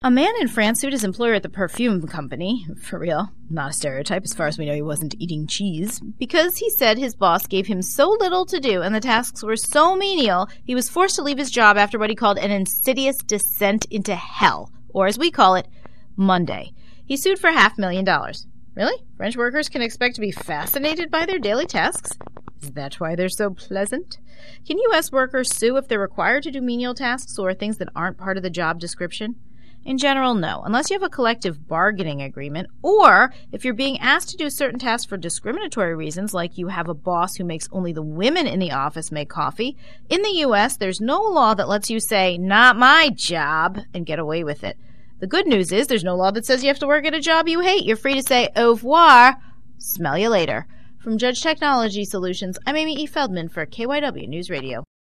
A man in France sued his employer at the perfume company, for real, not a stereotype, as far as we know he wasn't eating cheese, because he said his boss gave him so little to do and the tasks were so menial, he was forced to leave his job after what he called an insidious descent into hell, or as we call it, Monday. He sued for $500,000. Really? French workers can expect to be fascinated by their daily tasks? Is that why they're so pleasant? Can U.S. workers sue if they're required to do menial tasks or things that aren't part of the job description? In general, no, unless you have a collective bargaining agreement, or if you're being asked to do certain tasks for discriminatory reasons, like you have a boss who makes only the women in the office make coffee. In the U.S., there's no law that lets you say, "Not my job," and get away with it. The good news is there's no law that says you have to work at a job you hate. You're free to say, "Au revoir, smell you later." From Judge Technology Solutions, I'm Amy E. Feldman for KYW News Radio.